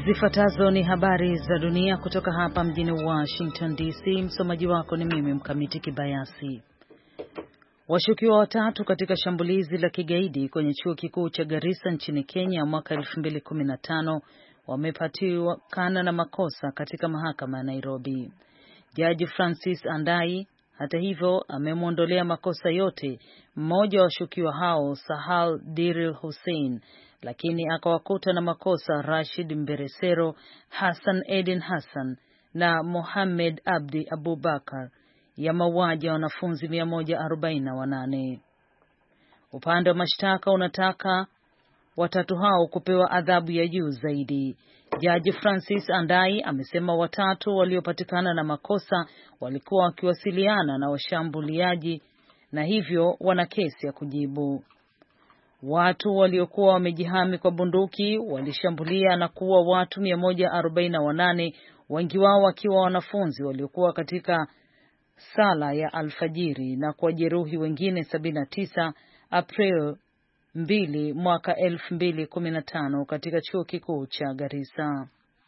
Zifuatazo ni habari za dunia kutoka hapa mjini Washington DC. Msomaji wako ni mimi Mkamiti Kibayasi. Washukiwa watatu katika shambulizi la kigaidi kwenye chuo kikuu cha Garissa nchini Kenya mwaka 2015 wamepatikana na makosa katika mahakama ya Nairobi. Jaji Francis Andai hata hivyo amemwondolea makosa yote mmoja wa washukiwa hao, Sahal Diril Hussein, lakini akawakuta na makosa Rashid Mberesero, Hassan Edin Hassan na Mohamed Abdi Abubakar ya mauaji ya wanafunzi 148. Upande wa mashtaka unataka watatu hao kupewa adhabu ya juu zaidi. Jaji Francis Andai amesema watatu waliopatikana na makosa walikuwa wakiwasiliana na washambuliaji na hivyo wana kesi ya kujibu. Watu waliokuwa wamejihami kwa bunduki walishambulia na kuua watu 148, wengi wao wakiwa wanafunzi waliokuwa katika sala ya alfajiri, na kujeruhi wengine 79 April 2 mwaka 2015 katika chuo kikuu cha Garissa.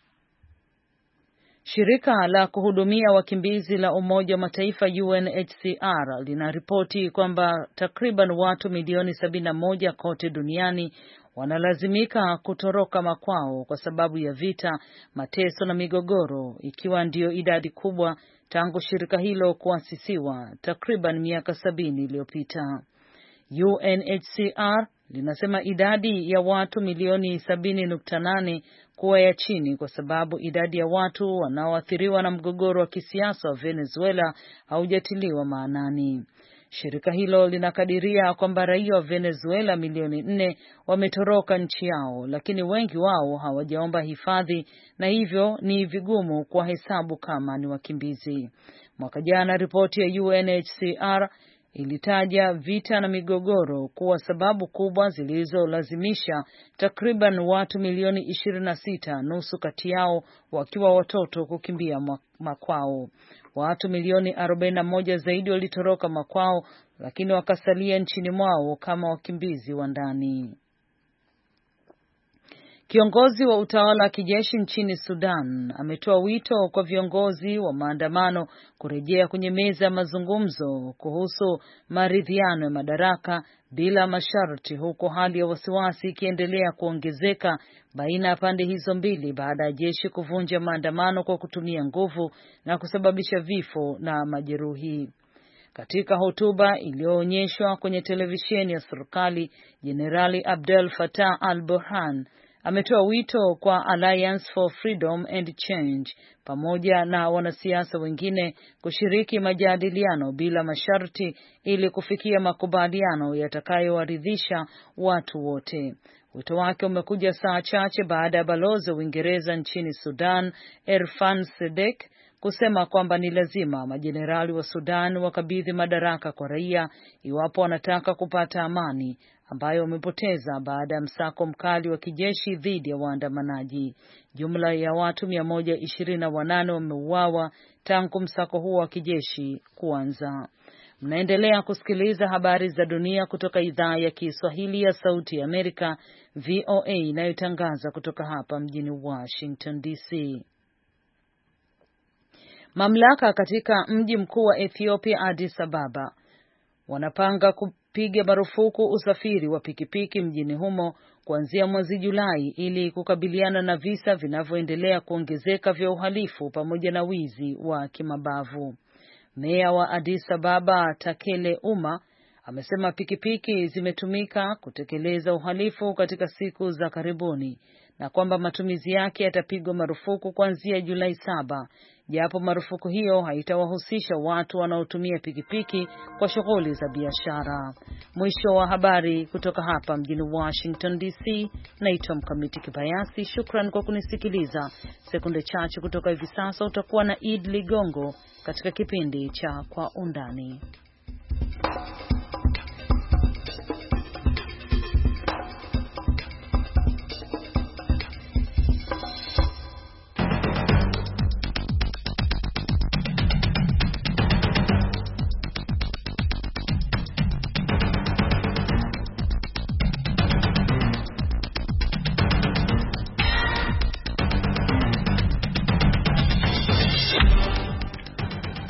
Shirika la kuhudumia wakimbizi la Umoja wa Mataifa UNHCR linaripoti kwamba takriban watu milioni 71 kote duniani wanalazimika kutoroka makwao kwa sababu ya vita, mateso na migogoro, ikiwa ndio idadi kubwa tangu shirika hilo kuasisiwa takriban miaka 70 iliyopita. UNHCR linasema idadi ya watu milioni 70.8 kuwa ya chini kwa sababu idadi ya watu wanaoathiriwa na mgogoro wa kisiasa wa Venezuela haujatiliwa maanani. Shirika hilo linakadiria kwamba raia wa Venezuela milioni 4 wametoroka nchi yao, lakini wengi wao hawajaomba hifadhi na hivyo ni vigumu kuwahesabu kama ni wakimbizi. Mwaka jana ripoti ya UNHCR ilitaja vita na migogoro kuwa sababu kubwa zilizolazimisha takriban watu milioni 26, nusu kati yao wakiwa watoto, kukimbia makwao. Watu milioni 41 zaidi walitoroka makwao, lakini wakasalia nchini mwao kama wakimbizi wa ndani. Kiongozi wa utawala wa kijeshi nchini Sudan ametoa wito kwa viongozi wa maandamano kurejea kwenye meza ya mazungumzo kuhusu maridhiano ya madaraka bila masharti, huku hali ya wasiwasi ikiendelea kuongezeka baina ya pande hizo mbili baada ya jeshi kuvunja maandamano kwa kutumia nguvu na kusababisha vifo na majeruhi. Katika hotuba iliyoonyeshwa kwenye televisheni ya serikali, Jenerali Abdel Fattah al-Burhan ametoa wito kwa Alliance for Freedom and Change pamoja na wanasiasa wengine kushiriki majadiliano bila masharti ili kufikia makubaliano yatakayowaridhisha watu wote. Wito wake umekuja saa chache baada ya balozi wa Uingereza nchini Sudan, Erfan Sedek, kusema kwamba ni lazima majenerali wa Sudan wakabidhi madaraka kwa raia iwapo wanataka kupata amani ambayo wamepoteza baada ya msako mkali wa kijeshi dhidi ya waandamanaji. Jumla ya watu 128 wameuawa tangu msako huo wa kijeshi kuanza. Mnaendelea kusikiliza habari za dunia kutoka idhaa ya Kiswahili ya Sauti ya Amerika, VOA, inayotangaza kutoka hapa mjini Washington DC. Mamlaka katika mji mkuu wa Ethiopia, Addis Ababa, wanapanga kupiga marufuku usafiri wa pikipiki mjini humo kuanzia mwezi Julai ili kukabiliana na visa vinavyoendelea kuongezeka vya uhalifu pamoja na wizi wa kimabavu. Meya wa Addis Ababa, Takele Uma, amesema pikipiki zimetumika kutekeleza uhalifu katika siku za karibuni na kwamba matumizi yake yatapigwa marufuku kuanzia Julai 7, japo marufuku hiyo haitawahusisha watu wanaotumia pikipiki kwa shughuli za biashara. Mwisho wa habari kutoka hapa mjini Washington DC. Naitwa Mkamiti Kibayasi. Shukran kwa kunisikiliza. Sekunde chache kutoka hivi sasa utakuwa na Id Ligongo katika kipindi cha Kwa Undani.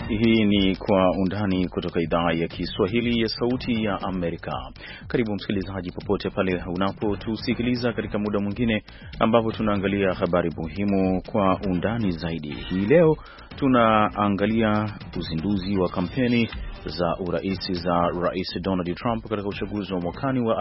Hii ni Kwa Undani kutoka idhaa ya Kiswahili ya Sauti ya Amerika. Karibu msikilizaji, popote pale unapotusikiliza katika muda mwingine ambapo tunaangalia habari muhimu kwa undani zaidi. Hii leo tunaangalia uzinduzi wa kampeni za urais za Rais Donald Trump katika uchaguzi wa mwakani wa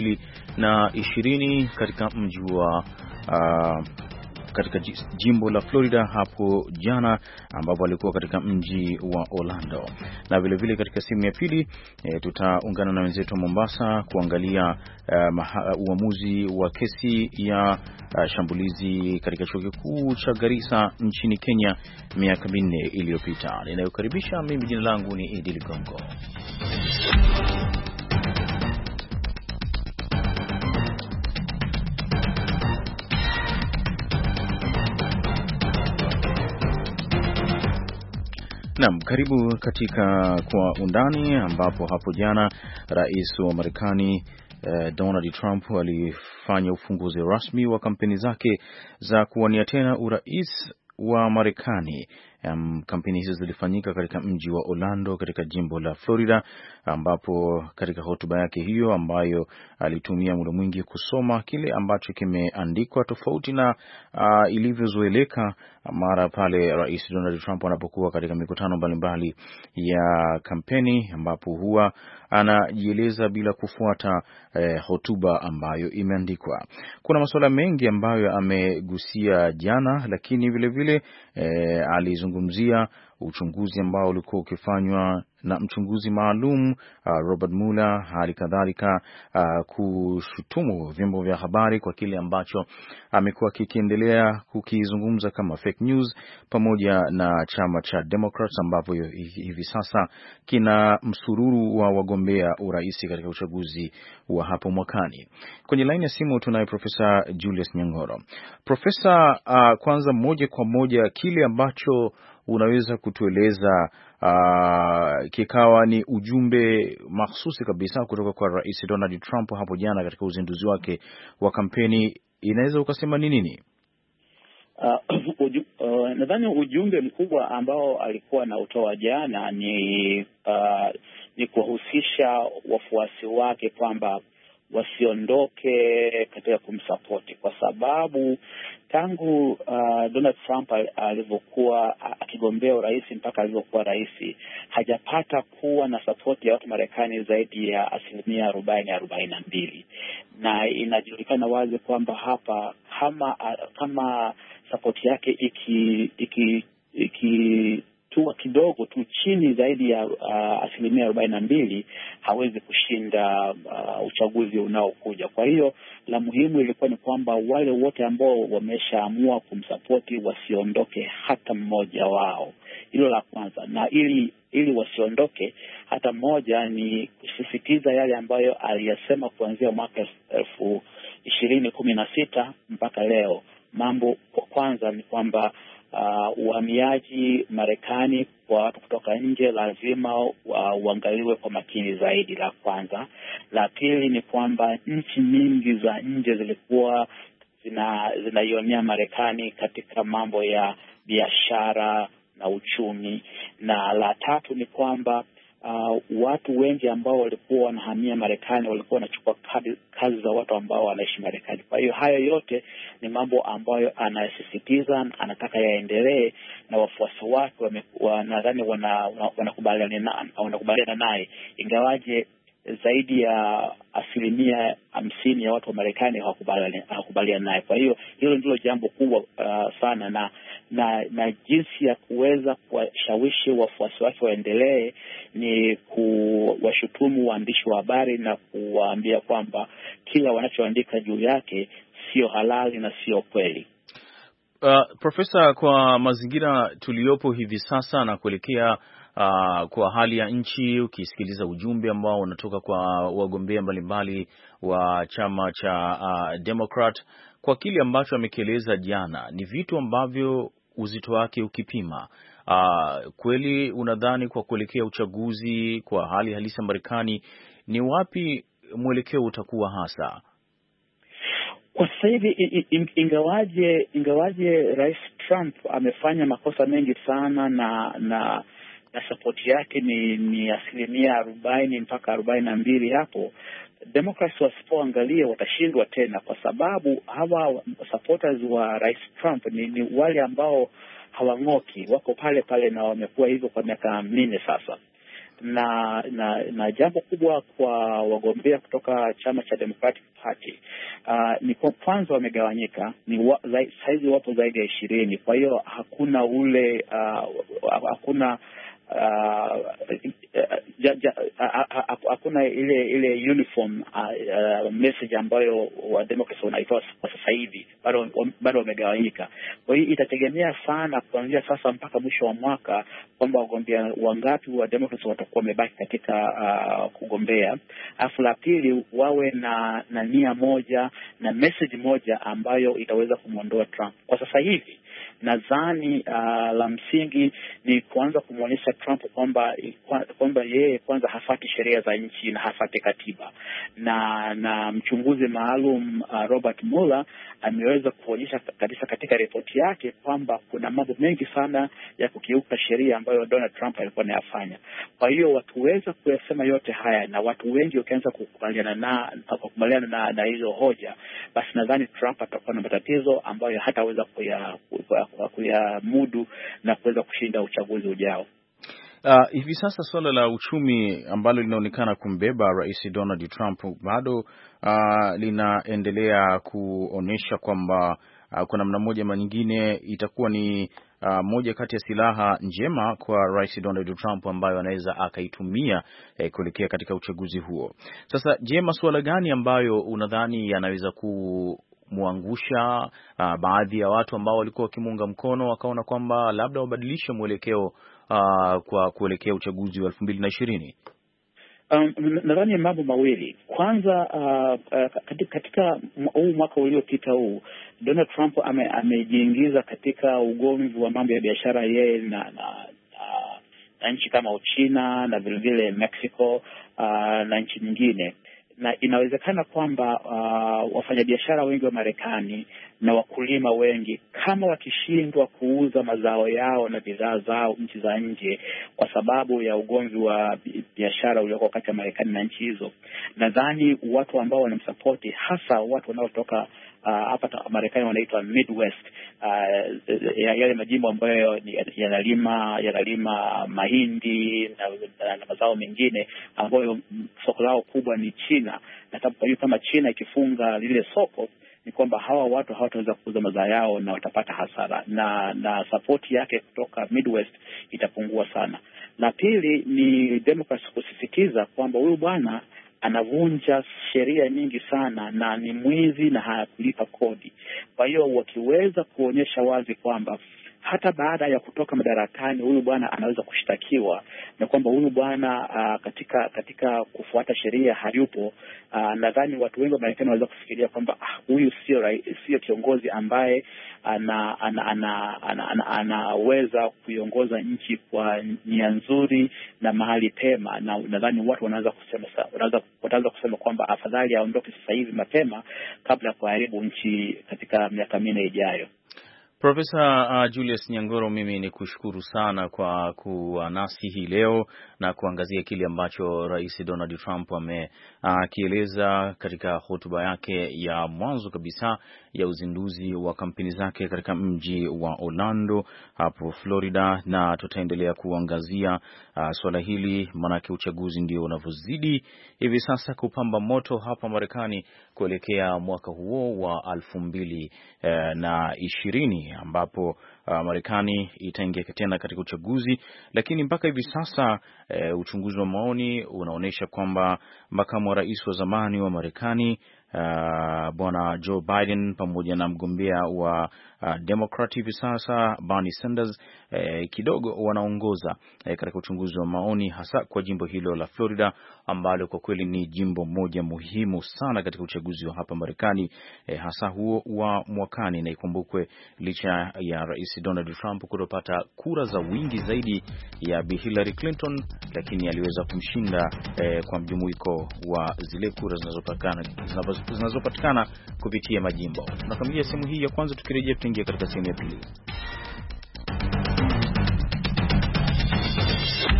2020 katika mji wa katika jimbo la Florida hapo jana, ambapo alikuwa katika mji wa Orlando. Na vile vile katika sehemu ya pili tutaungana na wenzetu wa Mombasa kuangalia uamuzi wa kesi ya shambulizi katika chuo kikuu cha Garissa nchini Kenya miaka 4 iliyopita. Ninayokaribisha mimi, jina langu ni Idi Ligongo. Naam, karibu katika Kwa Undani, ambapo hapo jana rais wa Marekani Donald Trump alifanya ufunguzi rasmi wa kampeni zake za kuwania tena urais wa Marekani. Kampeni hizo zilifanyika katika mji wa Orlando katika jimbo la Florida, ambapo katika hotuba yake hiyo ambayo alitumia muda mwingi kusoma kile ambacho kimeandikwa tofauti na ilivyozoeleka mara pale Rais Donald Trump anapokuwa katika mikutano mbalimbali ya kampeni, ambapo huwa anajieleza bila kufuata hotuba ambayo imeandikwa. Kuna masuala mengi ambayo amegusia jana, lakini vile vile alizungumzia uchunguzi ambao ulikuwa ukifanywa na mchunguzi maalum Robert Mueller, hali kadhalika kushutumu vyombo vya habari kwa kile ambacho amekuwa kikiendelea kukizungumza kama fake news, pamoja na chama cha Democrats ambapo hivi sasa kina msururu wa wagombea urais katika uchaguzi wa hapo mwakani. Kwenye line ya simu tunaye Profesa Julius Nyang'oro. Profesa, kwanza moja kwa moja kile ambacho unaweza kutueleza kikawa ni ujumbe mahsusi kabisa kutoka kwa Rais Donald Trump hapo jana katika uzinduzi wake wa kampeni, inaweza ukasema ni nini? Nadhani ujumbe mkubwa ambao alikuwa na utoa jana ni kuwahusisha wafuasi wake kwamba wasiondoke katika kumsapoti, kwa sababu tangu Donald Trump alivyokuwa akigombea urais mpaka alivyokuwa rais hajapata kuwa na support ya watu Marekani zaidi ya 42%, na inajulikana wazi kwamba hapa kama support yake ikitua kidogo tu chini zaidi ya 42%, hawezi kushinda uchaguzi unaokuja. Kwa hiyo la muhimu ilikuwa ni kwamba wale wote ambao wameshaamua kumsapoti wasiondoke hata mmoja wao. Hilo la kwanza. Na ili wasiondoke hata mmoja ni kusisitiza yale ambayo aliyasema kuanzia mwaka 2016 mpaka leo. Mambo kwa kwanza ni kwamba uhamiaji Marekani kwa watu kutoka nje lazima uangaliwe kwa makini zaidi, la kwanza. La pili ni kwamba nchi nyingi za nje zilikuwa zinaionea Marekani katika mambo ya biashara na uchumi. Na la tatu ni kwamba watu wengi ambao walikuwa wanahamia Marekani walikuwa wanachukua kazi za watu ambao wanaishi Marekani. Kwa hiyo haya yote ni mambo ambayo anasisitiza, anataka yaendelee, na wafuasi wake nadhani wanakubaliana naye, ingawaje zaidi ya 50% ya watu wa Marekani hawakubaliana naye. Kwa hiyo hilo ndilo jambo kubwa sana, na jinsi ya kuweza kuwashawishi wafuasi wake waendelee ni kuwashutumu waandishi wa habari na kuwaambia kwamba kila wanachoandika juu yake sio halali na sio kweli. Profesa, kwa mazingira tuliyopo hivi sasa na kuelekea kwa hali ya nchi, ukisikiliza ujumbe ambao unatoka kwa wagombea mbalimbali wa chama cha Democrat, kwa kile ambacho amekieleza jana, ni vitu ambavyo uzito wake ukipima, kweli unadhani kwa kuelekea uchaguzi, kwa hali halisi ya Marekani, ni wapi mwelekeo utakuwa hasa? Kwa sasa hivi ingawaje Rais Trump amefanya makosa mengi sana na na support yake ni 40% mpaka 42 hapo, Democrats wasipoangalia watashindwa tena, kwa sababu hawa supporters wa Rais Trump ni wale ambao hawang'oki, wako pale pale na wamekuwa hivyo kwa miaka minne sasa. Na jambo kubwa kwa wagombea kutoka chama cha Democratic Party ni kwa kwanza wamegawanyika, saizi wapo zaidi ya 20. Kwa hiyo hakuna ule hakuna ile uniform message ambayo wa Democrats wanaitoa kwa sasa hivi, bado wamegawanyika. Kwa hiyo itategemea sana kuanzia sasa mpaka mwisho wa mwaka kwamba wagombea wangapi wa Democrats watakuwa wamebaki katika kugombea. Alafu la pili, wawe na nia moja na message moja ambayo itaweza kumwondoa Trump. Kwa sasa hivi nadhani la msingi ni kuanza kumwonyesha Trump kwamba yeye kwanza hafati sheria za nchi na hafati katiba, na mchunguzi maalum Robert Mueller ameweza kuonyesha kabisa katika ripoti yake kwamba kuna mambo mengi sana ya kukiuka sheria ambayo Donald Trump alikuwa anayafanya. Kwa hiyo wakiweza kuyasema yote haya na watu wengi wakianza kukubaliana na hizo hoja, basi nadhani Trump atakuwa na matatizo ambayo hataweza kuyamudu na kuweza kushinda uchaguzi ujao. Hivi sasa suala la uchumi ambalo linaonekana kumbeba Rais Donald Trump bado linaendelea kuonesha kwamba kwa namna moja ama nyingine itakuwa ni moja kati ya silaha njema kwa Rais Donald Trump ambayo anaweza akaitumia kuelekea katika uchaguzi huo. Sasa je, masuala gani ambayo unadhani yanaweza kumwangusha baadhi ya watu ambao walikuwa wakimuunga mkono wakaona kwamba labda wabadilishe mwelekeo kwa kuelekea uchaguzi wa 2020? Nadhani mambo mawili. Kwanza, katika huu mwaka uliopita huu, Donald Trump amejiingiza katika ugomvi wa mambo ya biashara yeye na nchi kama Uchina na vile vile Mexico na nchi nyingine. Na inawezekana kwamba wafanyabiashara wengi wa Marekani na wakulima wengi, kama wakishindwa kuuza mazao yao na bidhaa zao nchi za nje kwa sababu ya ugomvi wa biashara ulioko kati ya Marekani na nchi hizo, nadhani watu ambao wanamsapoti, hasa watu wanaotoka hapa Marekani wanaitwa Midwest, yale majimbo ambayo yanalima mahindi na mazao mengine ambayo soko lao kubwa ni China, na kwa hiyo kama China ikifunga lile soko, ni kwamba hawa watu hawataweza kuuza mazao yao na watapata hasara, na support yake kutoka Midwest itapungua sana. La pili ni Democrats kusisitiza kwamba huyu bwana anavunja sheria nyingi sana na ni mwizi na hakulipa kodi. Kwa hiyo wakiweza kuonyesha wazi kwamba hata baada ya kutoka madarakani huyu bwana anaweza kushtakiwa na kwamba huyu bwana katika kufuata sheria hayupo, nadhani watu wengi wa Marekani wanaweza kufikiria kwamba huyu sio kiongozi ambaye anaweza kuiongoza nchi kwa nia nzuri na mahali pema, na nadhani watu wataanza kusema kwamba afadhali aondoke sasa hivi mapema kabla ya kuharibu nchi katika miaka minne ijayo. Profesa Julius Nyangoro, mimi ni kushukuru sana kwa kuwa nasi hii leo na kuangazia kile ambacho Rais Donald Trump amekieleza katika hotuba yake ya mwanzo kabisa ya uzinduzi wa kampeni zake katika mji wa Orlando hapo Florida, na tutaendelea kuangazia swala hili manake uchaguzi ndio unavyozidi hivi sasa kupamba moto hapa Marekani kuelekea mwaka huo wa 2020 ambapo Marekani itaingia tena katika uchaguzi. Lakini mpaka hivi sasa uchunguzi wa maoni unaonyesha kwamba makamu wa rais wa zamani wa Marekani Bwana Joe Biden pamoja na mgombea wa Democrat hivi sasa Bernie Sanders kidogo wanaongoza katika uchunguzi wa maoni, hasa kwa jimbo hilo la Florida ambalo kwa kweli ni jimbo moja muhimu sana katika uchaguzi wa hapa Marekani, hasa huo wa mwakani. Na ikumbukwe licha ya Rais Donald Trump kutopata kura za wingi zaidi ya Bi Hillary Clinton, lakini aliweza kumshinda kwa mjumuiko wa zile kura zinazopatikana kupitia majimbo. Tunakamilisha sehemu hii ya kwanza, tukirejea tutaingia katika sehemu ya pili.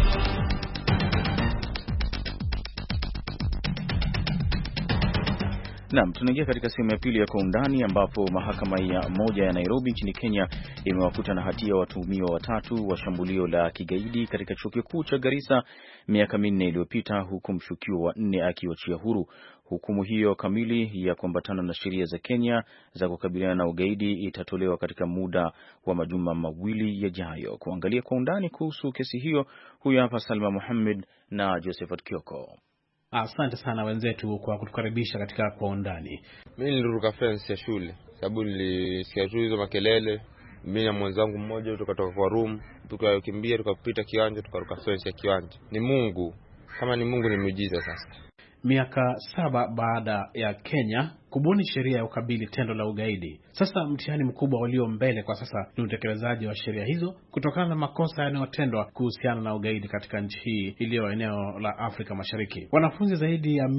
Naam, tunaingia katika sehemu ya pili ya Kwa Undani, ambapo mahakama ya moja ya Nairobi nchini Kenya imewakuta na hatia watuhumiwa watatu wa shambulio la kigaidi katika chuo kikuu cha Garissa miaka 4 iliyopita, huku mshukiwa wa 4 akiachia huru. Hukumu hiyo kamili ya kuambatana na sheria za Kenya za kukabiliana na ugaidi itatolewa katika muda wa majuma mawili yajayo. Kuangalia kwa undani kuhusu kesi hiyo, huyu hapa Salma Mohamed na Josephat Kioko. Asante sana wenzetu kwa kutukaribisha katika Kwa Undani. Mimi niliruka fence ya shule sababu nilisikia tu hizo makelele. Mimi na mwenzangu mmoja tukatoka kwa room, tukakimbia tukapita kiwanja, tukaruka fence ya kiwanja. Ni Mungu, kama ni Mungu ni muujiza. Sasa miaka 7 baada ya Kenya kubuni sheria ya ukabili tendo la ugaidi, sasa mtihani mkubwa ulio mbele kwa sasa ni utekelezaji wa sheria hizo kutokana na makosa yanayotendwa kuhusiana na ugaidi katika nchi hii iliyo eneo la Afrika Mashariki. Wanafunzi zaidi ya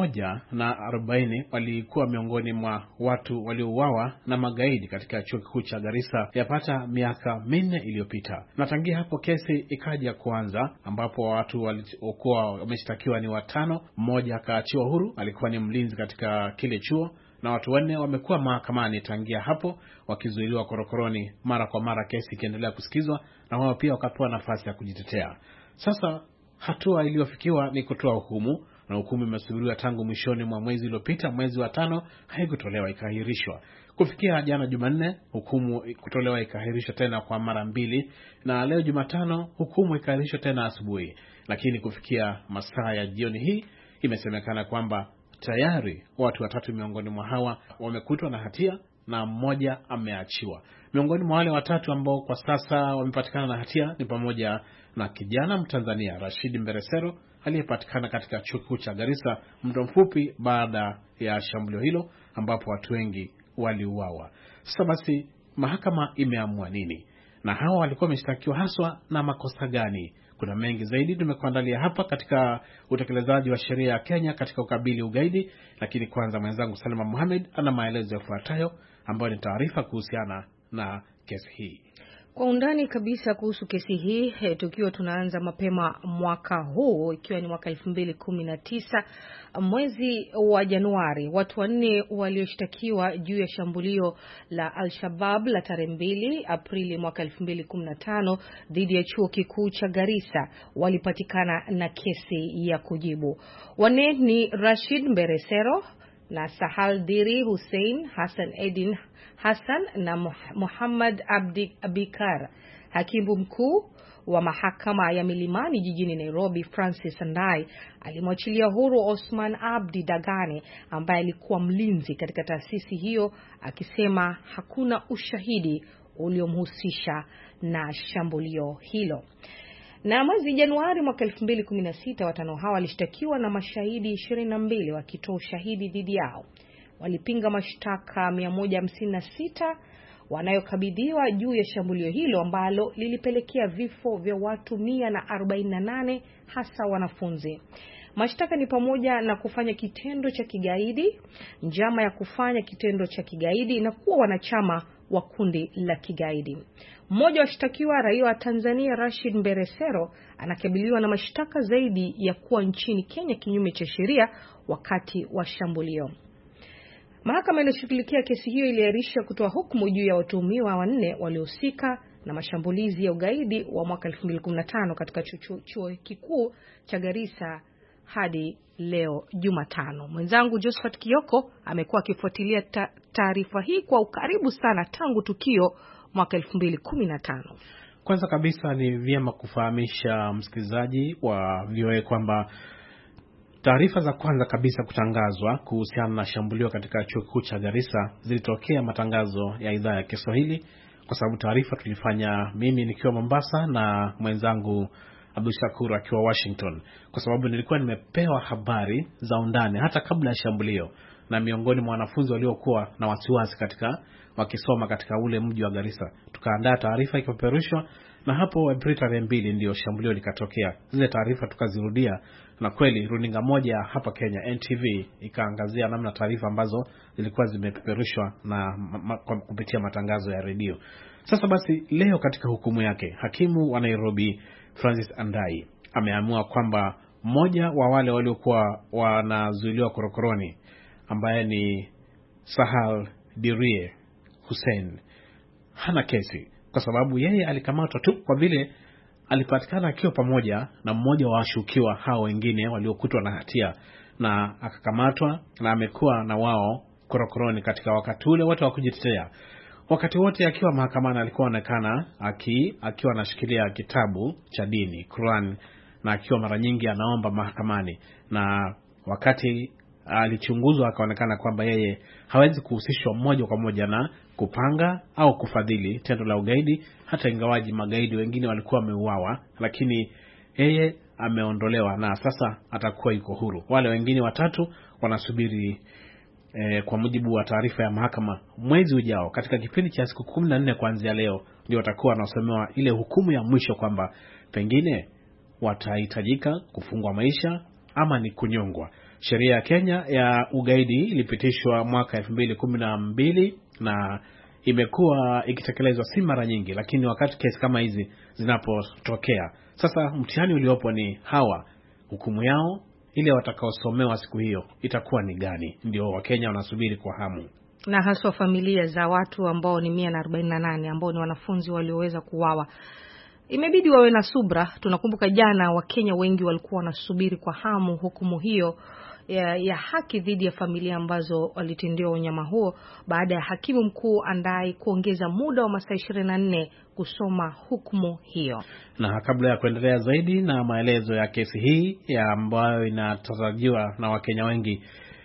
140 walikuwa miongoni mwa watu waliouawa na magaidi katika chuo kikuu cha Garissa yapata miaka 4 iliyopita. Na tangia hapo kesi ikaja kuanza, ambapo watu waliokuwa wameshtakiwa ni 5, mmoja akaachiwa huru, alikuwa ni mlinzi katika kile chuo, na watu 4 wamekuwa mahakamani tangia hapo wakizuiliwa korokoroni mara kwa mara, kesi ikiendelea kusikizwa na wao pia wakapewa nafasi ya kujitetea. Sasa hatua iliyofikiwa ni kutoa hukumu, na hukumu imesubiriwa tangu mwishoni mwa mwezi uliopita, mwezi wa 5, haikutolewa, ikaahirishwa. Kufikia jana Jumanne, hukumu kutolewa ikaahirishwa tena kwa mara 2, na leo Jumatano hukumu ikaahirishwa tena asubuhi. Lakini kufikia masaa ya jioni hii imesemekana kwamba tayari watu 3 miongoni mwa hawa wamekutwa na hatia na mmoja ameachiwa. Miongoni mwa wale 3 ambao kwa sasa wamepatikana na hatia ni pamoja na kijana Mtanzania Rashid Mberesero aliyepatikana katika chuo kikuu cha Garissa muda mfupi baada ya shambulio hilo ambapo watu wengi waliuawa. Sasa basi mahakama imeamua nini? Na hawa walikuwa wameshtakiwa haswa na makosa gani? Kuna mengi zaidi tumekuandalia hapa katika utekelezaji wa sheria ya Kenya katika ukabili ugaidi, lakini kwanza mwenzangu Salma Mohamed ana maelezo yafuatayo ambayo ni taarifa kuhusiana na kesi hii. Kwa undani kabisa kuhusu kesi hii, tukiwa tunaanza mapema mwaka huu, ikiwa ni mwaka 2019 mwezi wa Januari, watu 4 walioshtakiwa juu ya shambulio la Al-Shabaab la tarehe 2 Aprili mwaka 2015 dhidi ya chuo kikuu cha Garissa walipatikana na kesi ya kujibu. 4 ni Rashid Mberesero na Sahal Diri Hussein, Hassan Edin Hassan na Muhammad Abdi Abikar. Hakimu mkuu wa mahakama ya Milimani jijini Nairobi Francis Andai alimwachilia huru Osman Abdi Dagane ambaye alikuwa mlinzi katika taasisi hiyo, akisema hakuna ushahidi uliomhusisha na shambulio hilo. Na mwezi Januari mwaka 2016 watano hawa walishtakiwa na mashahidi 22 wakitoa ushahidi dhidi yao. Walipinga mashtaka 156 wanayokabidhiwa juu ya shambulio hilo ambalo lilipelekea vifo vya watu 148 hasa wanafunzi. Mashtaka ni pamoja na kufanya kitendo cha kigaidi, njama ya kufanya kitendo cha kigaidi na kuwa wanachama wa kundi la kigaidi. Mmoja wa washtakiwa, raia wa Tanzania Rashid Mberesero, anakabiliwa na mashtaka zaidi ya kuwa nchini Kenya kinyume cha sheria wakati wa shambulio. Mahakama inayoshughulikia kesi hiyo iliahirisha kutoa hukumu juu ya watuhumiwa 4 waliohusika na mashambulizi ya ugaidi wa mwaka 2015 katika chuo kikuu cha Garissa hadi leo Jumatano. Mwenzangu Josephat Kioko amekuwa akifuatilia taarifa hii kwa ukaribu sana tangu tukio mwaka 2015. Kwanza kabisa ni vyema kufahamisha msikilizaji wa VOA kwamba taarifa za kwanza kabisa kutangazwa kuhusiana na shambulio katika chuo kikuu cha Garissa zilitokea matangazo ya idhaa ya Kiswahili, kwa sababu taarifa tulifanya mimi nikiwa Mombasa na mwenzangu Abdul Shakur akiwa Washington, kwa sababu nilikuwa nimepewa habari za undani hata kabla ya shambulio na miongoni mwa wanafunzi waliokuwa na wasiwasi katika wakisoma katika ule mji wa Garissa. Tukaandaa taarifa ikapeperushwa, na hapo Aprili 2 ndio shambulio likatokea. Zile taarifa tukazirudia, na kweli runinga moja hapa Kenya NTV ikaangazia namna taarifa ambazo zilikuwa zimepeperushwa na kupitia matangazo ya redio. Sasa basi leo katika hukumu yake, hakimu wa Nairobi Francis Andai ameamua kwamba mmoja wa wale waliokuwa wanazuiliwa korokoroni ambaye ni Sahal Dirie Hussein hana kesi, kwa sababu yeye alikamatwa tu kwa vile alipatikana akiwa pamoja na mmoja wa washukiwa hao wengine waliokutwa na hatia, na akakamatwa na amekuwa na wao korokoroni katika wakati ule wote wa kujitetea. Wakati wote akiwa mahakamani alikuwa anaonekana akiwa anashikilia kitabu cha dini, Quran, na akiwa mara nyingi anaomba mahakamani, na wakati alichunguzwa akaonekana kwamba yeye hawezi kuhusishwa moja kwa moja na kupanga au kufadhili tendo la ugaidi, hata ingawaji magaidi wengine walikuwa wameuawa, lakini yeye ameondolewa na sasa atakuwa yuko huru. Wale wengine watatu wanasubiri kwa mujibu wa taarifa ya mahakama mwezi ujao, katika kipindi cha siku 14 kuanzia leo ndio watakuwa wanasomewa ile hukumu ya mwisho kwamba pengine watahitajika kufungwa maisha ama ni kunyongwa. Sheria ya Kenya ya ugaidi ilipitishwa mwaka 2012 na imekuwa ikitekelezwa si mara nyingi, lakini wakati kesi kama hizi zinapotokea, sasa mtihani uliopo ni hawa, hukumu yao ile watakaosomewa siku hiyo itakuwa ni gani? Ndio Wakenya wanasubiri kwa hamu, na haswa familia za watu ambao ni 148 ambao ni wanafunzi walioweza kuuawa. Imebidi wawe na subra. Tunakumbuka jana Wakenya wengi walikuwa wanasubiri kwa hamu hukumu hiyo ya haki dhidi ya familia ambazo walitendewa unyama huo, baada ya hakimu mkuu Andai kuongeza muda wa masaa 24 kusoma hukumu hiyo. Na kabla ya kuendelea zaidi na maelezo ya kesi hii ambayo inatarajiwa na Wakenya wengi,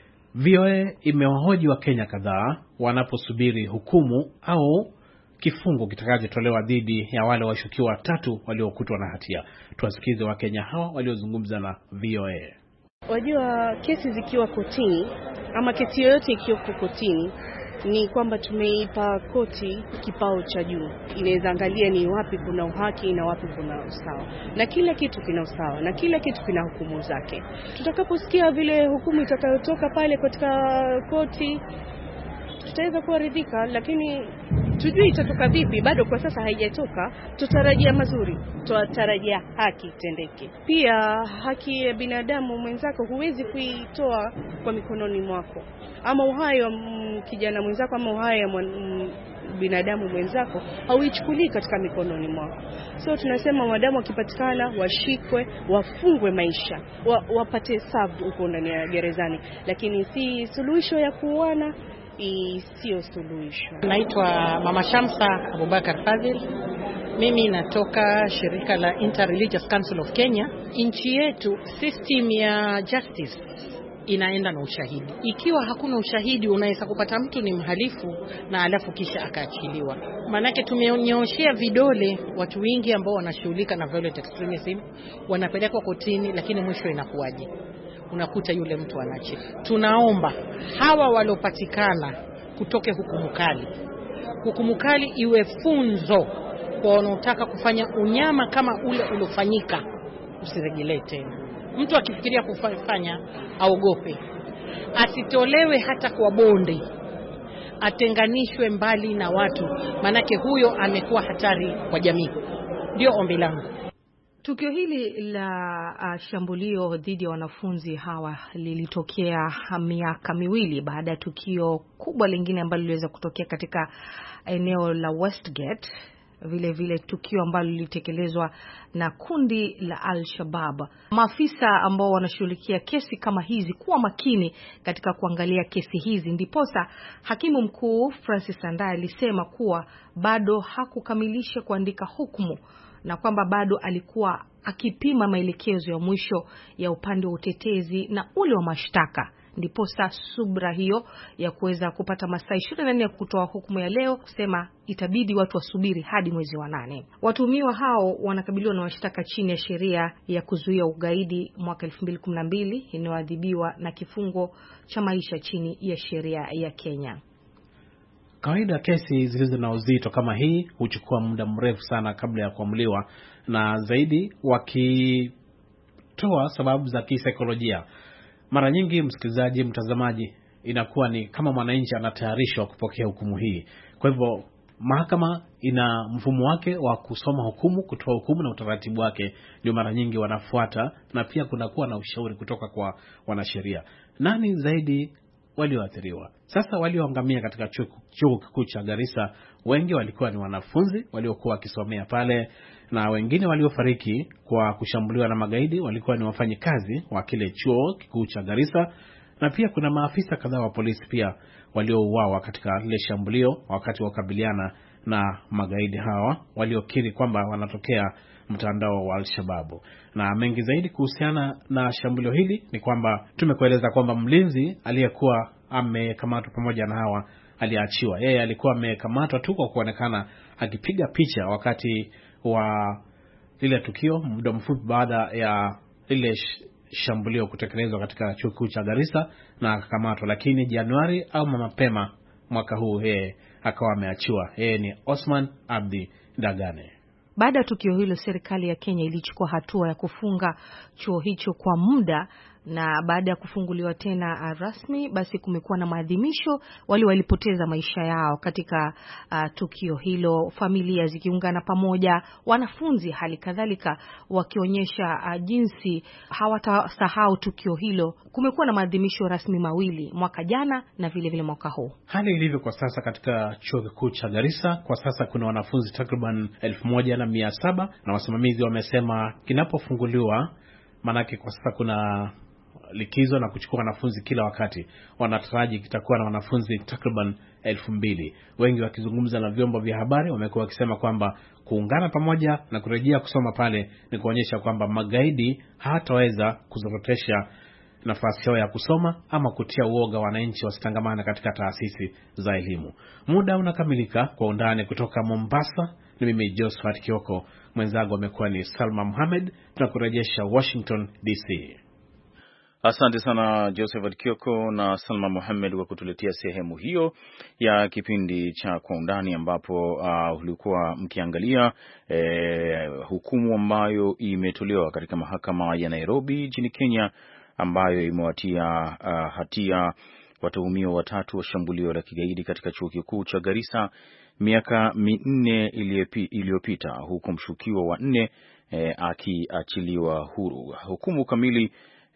VOA imewahoji Wakenya kadhaa wanaposubiri hukumu au kifungo kitakachotolewa dhidi ya wale washukiwa watatu waliokutwa na hatia. Tuwasikize Wakenya hawa waliozungumza na VOA. Wajua, kesi zikiwa kotini ama kesi yoyote ikiwa kotini ni kwamba tumeipa koti kipao cha juu. Inaweza angalia ni wapi kuna uhaki na wapi kuna usawa, na kila kitu kina usawa na kila kitu kina hukumu zake. Tutakaposikia vile hukumu itakayotoka pale katika koti, tutaweza kuridhika, lakini tujui itatoka vipi. Bado kwa sasa haijatoka. Tutarajia mazuri, tutarajia haki tendeke. Pia haki ya binadamu mwenzako huwezi kuitoa kwa mikononi mwako, ama uhai wa kijana mwenzako ama uhai wa binadamu mwenzako hauichukulii katika mikononi mwako. So tunasema wadamu wakipatikana washikwe, wafungwe maisha, wapate serve huko ndani ya gerezani, lakini si suluhisho ya kuuana. Sio suluhisho. Naitwa Mama Shamsa Abubakar Fadhil. Mimi natoka shirika la Interreligious Council of Kenya. Nchi yetu system ya justice inaenda na ushahidi. Ikiwa hakuna ushahidi, unaweza kupata mtu ni mhalifu na alafu kisha akaachiliwa. Manake tumeonyeshia vidole watu wengi ambao wanashughulika na violent extremism, wanapelekwa kotini, lakini mwisho inakuwaje? Unakuta yule mtu anachi. Tunaomba hawa waliopatikana kutoke hukumu kali. Hukumu kali iwe funzo kwa wanaotaka kufanya unyama kama ule uliofanyika, usirejelee tena. Mtu akifikiria kufanya aogope, asitolewe hata kwa bonde, atenganishwe mbali na watu, manake huyo amekuwa hatari kwa jamii. Ndio ombi langu. Tukio hili la shambulio dhidi ya wanafunzi hawa lilitokea miaka miwili baada ya tukio kubwa lingine ambalo liliweza kutokea katika eneo la Westgate. Vile tukio ambalo lilitekelezwa na kundi la Al-Shabaab. Maafisa ambao wanashughulikia kesi kama hizi kuwa makini katika kuangalia kesi hizi, ndiposa hakimu mkuu Francis Andai alisema kuwa bado hakukamilisha kuandika hukumu na kwamba bado alikuwa akipima maelekezo ya mwisho ya upande wa utetezi na ule wa mashtaka. Ndiposa subra hiyo ya kuweza kupata masaa 24 ya kutoa hukumu ya leo, kusema itabidi watu wasubiri hadi mwezi wa 8. Watuhumiwa hao wanakabiliwa na mashtaka chini ya sheria ya kuzuia ugaidi mwaka 2012 inayoadhibiwa na kifungo cha maisha chini ya sheria ya Kenya. Kawaida kesi zilizo na uzito kama hii huchukua muda mrefu sana kabla ya kuamuliwa, na zaidi wakitoa sababu za kisaikolojia. Mara nyingi msikilizaji, mtazamaji, inakuwa ni kama mwananchi anatayarishwa kupokea hukumu hii. Kwa hivyo mahakama ina mfumo wake wa kusoma hukumu, kutoa hukumu na utaratibu wake ndio mara nyingi wanafuata, na pia kunakuwa na ushauri kutoka kwa wanasheria. Nani zaidi walioathiriwa. Sasa walioangamia katika chuo kikuu cha Garissa wengi walikuwa ni wanafunzi waliokuwa wakisomea pale, na wengine waliofariki kwa kushambuliwa na magaidi walikuwa ni wafanyikazi wa kile chuo kikuu cha Garissa, na pia kuna maafisa kadhaa wa polisi pia waliouawa katika lile shambulio wakati wakabiliana na magaidi hawa waliokiri kwamba wanatokea mtandao wa Al-Shabaab. Na mengi zaidi kuhusiana na shambulio hili ni kwamba tumekueleza kwamba mlinzi aliyekuwa amekamatwa pamoja na hawa aliachiwa. Yeye alikuwa amekamatwa tu kwa kuonekana akipiga picha wakati wa lile tukio, muda mfupi baada ya ile shambulio kutekelezwa katika chuo kikuu cha Garissa, na akakamatwa. Lakini Januari au mapema mwaka huu yeye akawa ameachiwa. Yeye ni Osman Abdi Dagane. Baada ya tukio hilo, serikali ya Kenya ilichukua hatua ya kufunga chuo hicho kwa muda, na baada ya kufunguliwa tena rasmi, basi kumekuwa na maadhimisho. Walipoteza maisha yao katika tukio hilo, familia zikiungana pamoja, wanafunzi hali kadhalika wakionyesha jinsi hawatasahau tukio hilo. Kumekuwa na maadhimisho rasmi mawili, mwaka jana na vile vile mwaka huu. Hali ilivyo kwa sasa katika chuo kikuu cha Garissa, kwa sasa kuna wanafunzi takriban 1700, na wasimamizi wamesema kinapofunguliwa, manake kwa sasa kuna likizo na kuchukua wanafunzi kila wakati, wanataraji kitakuwa na wanafunzi takriban 2000. Wengi wakizungumza na vyombo vya habari wamekuwa wakisema kwamba kuungana pamoja na kurejea kusoma pale ni kuonyesha kwamba magaidi hataweza kuzorotesha nafasi yao ya kusoma ama kutia uoga wananchi wasitangamana katika taasisi za elimu. Muda unakamilika. Kwa undani kutoka Mombasa, ni mimi Josephat Kioko, mwenzangu amekuwa ni Salma Mohamed. Tunakurejesha Washington DC. Asante sana Josephat Kioko na Salma Mohamed kwa kutuletea sehemu hiyo ya kipindi cha Kwa Undani, ambapo ulikuwa mkiangalia hukumu ambayo imetolewa katika mahakama ya Nairobi nchini Kenya, ambayo imewatia hatia watuhumiwa watatu wa shambulio la kigaidi katika chuo kikuu cha Garissa miaka 4 iliyopita, huku mshukiwa wa 4 akiachiliwa huru. Hukumu kamili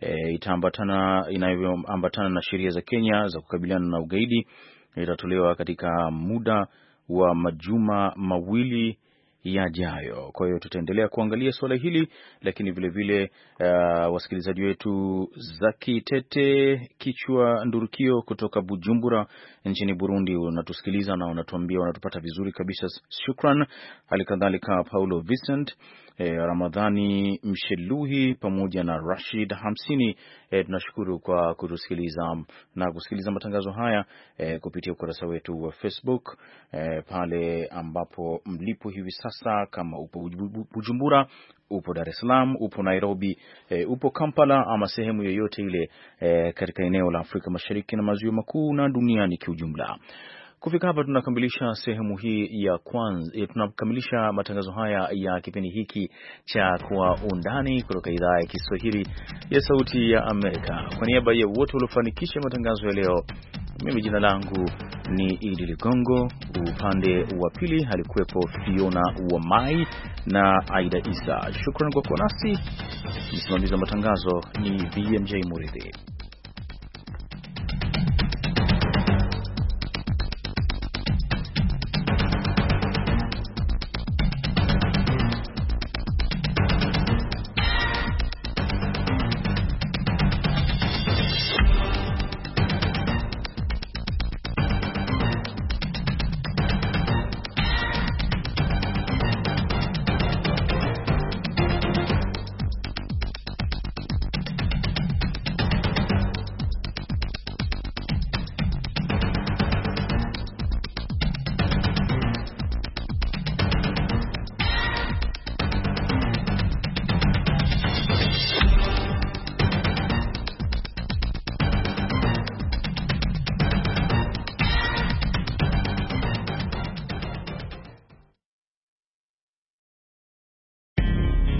inayoambatana na sheria za Kenya za kukabiliana na ugaidi itatolewa katika muda wa majuma mawili yajayo. Kwa hiyo tutaendelea kuangalia swala hili, lakini vile vile wasikilizaji wetu Zaki Tete Kichwa Ndurukio kutoka Bujumbura nchini Burundi unatusikiliza na unatuambia unatupata vizuri kabisa, shukran. Halikadhalika Paulo Vincent, Ramadhani Msheluhi pamoja na Rashid Hamsini, tunashukuru kwa kutusikiliza na kusikiliza matangazo haya kupitia ukurasa wetu wa Facebook, pale ambapo mlipo hivi sasa, kama upo Bujumbura, upo Dar es Salaam, upo Nairobi, upo Kampala ama sehemu yoyote ile katika eneo la Afrika Mashariki na Maziwa Makuu na duniani kiujumla. Kufika hapa tunakamilisha sehemu hii ya kwanza, tunakamilisha matangazo haya ya kipindi hiki cha Kwa Undani kutoka idhaa ya Kiswahili ya Sauti ya Amerika. Kwa niaba ya wote waliofanikisha matangazo ya leo, mimi jina langu ni Idi Ligongo, upande wa pili alikuwepo Fiona Wamai na Aida Isa. Shukrani kwa kuwa nasi. Msimamizi wa matangazo ni BMJ Muridhi.